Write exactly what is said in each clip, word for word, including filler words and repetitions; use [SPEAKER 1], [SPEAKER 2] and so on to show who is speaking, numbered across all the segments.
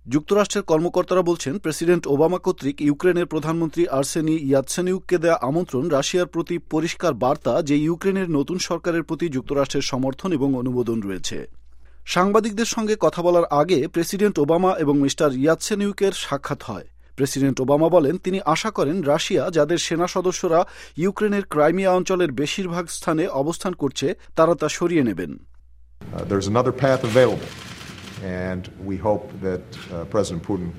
[SPEAKER 1] যুক্তরাষ্ট্রের কর্মকর্তারা বলছেন, প্রেসিডেন্ট ওবামা কর্তৃক ইউক্রেনের প্রধানমন্ত্রী আর্সেনি ইয়াতসেনিউককে দেয়া আমন্ত্রণ রাশিয়ার প্রতি পরিষ্কার বার্তা যে ইউক্রেনের নতুন সরকারের প্রতি যুক্তরাষ্ট্রের সমর্থন এবং অনুমোদন রয়েছে। সাংবাদিকদের সঙ্গে কথা বলার আগে প্রেসিডেন্ট ওবামা এবং মিস্টার ইয়াতসেনিউকের সাক্ষাৎ হয়। প্রেসিডেন্ট ওবামা বলেন, তিনি আশা করেন রাশিয়া, যাদের সেনা সদস্যরা ইউক্রেনের ক্রাইমিয়া অঞ্চলের বেশিরভাগ স্থানে অবস্থান করছে, তারা তা সরিয়ে নেবেন।
[SPEAKER 2] And we hope that uh, President Putin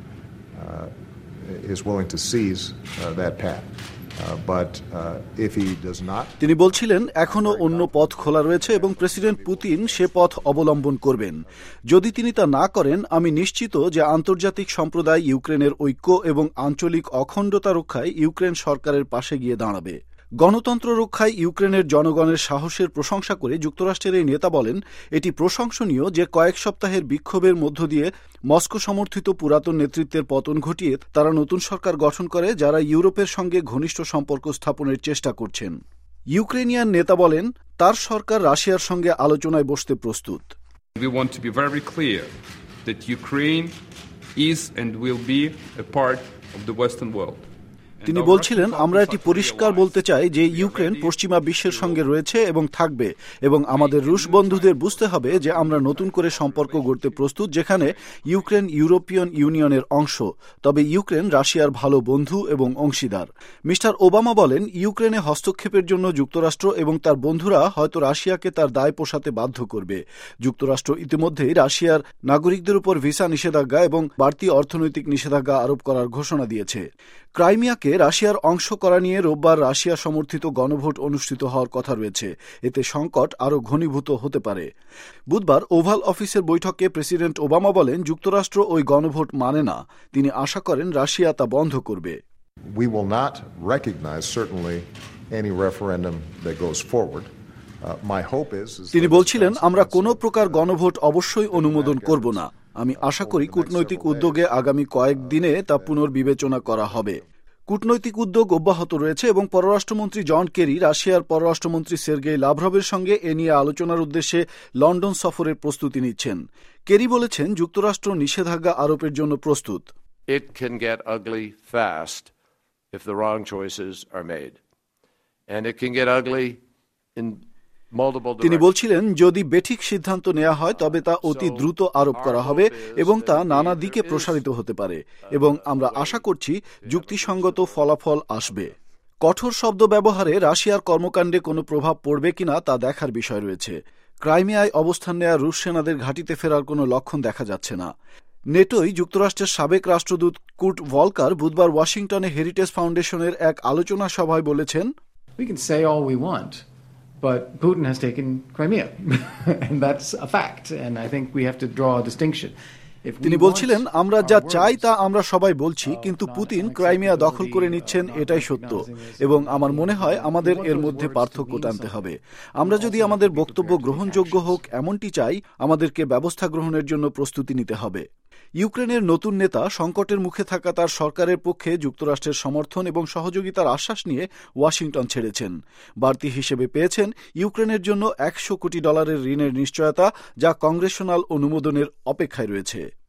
[SPEAKER 2] uh, is willing to seize uh, that path. Uh, but uh, if he does not,
[SPEAKER 1] তিনি বলছিলেন, এখনো অন্য পথ খোলা রয়েছে এবং প্রেসিডেন্ট পুতিন সে পথ অবলম্বন করবেন। যদি তিনি তা না করেন, আমি নিশ্চিত যে আন্তর্জাতিক সম্প্রদায় ইউক্রেনের ঐক্য এবং আঞ্চলিক অখণ্ডতা রক্ষায় ইউক্রেন সরকারের পাশে গিয়ে দাঁড়াবে। গণতন্ত্র রক্ষায় ইউক্রেনের জনগণের সাহসের প্রশংসা করে যুক্তরাষ্ট্রের এই নেতা বলেন, এটি প্রশংসনীয় যে কয়েক সপ্তাহের বিক্ষোভের মধ্য দিয়ে মস্কো সমর্থিত পুরাতন নেতৃত্বের পতন ঘটিয়ে তারা নতুন সরকার গঠন করে, যারা ইউরোপের সঙ্গে ঘনিষ্ঠ সম্পর্ক স্থাপনের চেষ্টা করছেন। ইউক্রেনিয়ান নেতা বলেন, তার সরকার রাশিয়ার সঙ্গে আলোচনায় বসতে প্রস্তুত।
[SPEAKER 3] We want to be very clear that Ukraine is and will be a part of the Western world.
[SPEAKER 1] তিনি বলছিলেন, আমরা এটি পরিষ্কার বলতে চাই যে ইউক্রেন পশ্চিমা বিশ্বের সঙ্গে রয়েছে এবং থাকবে, এবং আমাদের রুশ বন্ধুদের বুঝতে হবে যে আমরা নতুন করে সম্পর্ক গড়তে প্রস্তুত, যেখানে ইউক্রেন ইউরোপিয়ান ইউনিয়নের অংশ, তবে ইউক্রেন রাশিয়ার ভালো বন্ধু এবং অংশীদার। মিস্টার ওবামা বলেন, ইউক্রেনে হস্তক্ষেপের জন্য যুক্তরাষ্ট্র এবং তার বন্ধুরা হয়তো রাশিয়াকে তার দায় পোষাতে বাধ্য করবে। যুক্তরাষ্ট্র ইতিমধ্যেই রাশিয়ার নাগরিকদের উপর ভিসা নিষেধাজ্ঞা এবং বাড়তি অর্থনৈতিক নিষেধাজ্ঞা আরোপ করার ঘোষণা দিয়েছে। ক্রাইমিয়াকে রাশিয়ার অংশ করা নিয়ে রোববার রাশিয়া সমর্থিত গণভোট অনুষ্ঠিত হওয়ার কথা রয়েছে। এতে সংকট আরও ঘনীভূত হতে পারে। বুধবার ওভাল অফিসের বৈঠকে প্রেসিডেন্ট ওবামা বলেন, যুক্তরাষ্ট্র ওই গণভোট মানে না। তিনি আশা করেন রাশিয়া তা বন্ধ করবে।
[SPEAKER 2] We will not recognize certainly any referendum that goes forward.
[SPEAKER 1] তিনি বলছিলেন, আমরা কোনো প্রকার গণভোট অবশ্যই অনুমোদন করব না। আমি আশা করি কূটনৈতিক উদ্যোগে আগামী কয়েক দিনে তা পুনর্বিবেচনা করা হবে। কূটনৈতিক উদ্যোগ অব্যাহত রয়েছে এবং পররাষ্ট্রমন্ত্রী জন কেরি রাশিয়ার পররাষ্ট্রমন্ত্রী সের্গেই লাভরভের সঙ্গে এ নিয়ে আলোচনার উদ্দেশ্যে লন্ডন সফরের প্রস্তুতি নিচ্ছেন। কেরি বলেছেন, যুক্তরাষ্ট্র নিষেধাজ্ঞা আরোপের জন্য প্রস্তুত।
[SPEAKER 4] It can get ugly fast if the wrong choices are made. And it can get ugly in
[SPEAKER 1] তিনি বলছিলেন, যদি বেঠিক সিদ্ধান্ত নেওয়া হয় তবে তা অতি দ্রুত আরোপ করা হবে এবং তা নানা দিকে প্রসারিত হতে পারে, এবং আমরা আশা করছি যুক্তিসঙ্গত ফলাফল আসবে। কঠোর শব্দ ব্যবহারে রাশিয়ার কর্মকাণ্ডে কোনো প্রভাব পড়বে কিনা তা দেখার বিষয় রয়েছে। ক্রাইমিয়ায় অবস্থান নেওয়া রুশ সেনাদের ঘাঁটিতে ফেরার কোনো লক্ষণ দেখা যাচ্ছে না। নেটোই যুক্তরাষ্ট্রের সাবেক রাষ্ট্রদূত কুর্ট ভলকার বুধবার ওয়াশিংটনে হেরিটেজ ফাউন্ডেশনের এক আলোচনা সভায় বলেছেন,
[SPEAKER 5] We can say all we want, but Putin has taken Crimea, and that's a fact, and I think we have to draw a distinction.
[SPEAKER 1] তিনি বলছিলেন, আমরা যা চাই তা আমরা সবাই বলছি, কিন্তু পুতিন ক্রাইমিয়া দখল করে নিচ্ছেন, এটাই সত্য, এবং আমার মনে হয় আমাদের এর মধ্যে পার্থক্য টানতে হবে। আমরা যদি আমাদের বক্তব্য গ্রহণযোগ্য হোক এমনটি চাই, আমাদেরকে ব্যবস্থা গ্রহণের জন্য প্রস্তুতি নিতে হবে। ইউক্রেনের নতুন নেতা সংকটের মুখে থাকা তার সরকারের পক্ষে যুক্তরাষ্ট্রের সমর্থন এবং সহযোগিতার আশ্বাস নিয়ে ওয়াশিংটন ছেড়েছেন। বাড়তি হিসেবে পেয়েছেন ইউক্রেনের জন্য একশো কোটি ডলারের ঋণের নিশ্চয়তা, যা কংগ্রেশনাল অনুমোদনের অপেক্ষায় রয়েছে।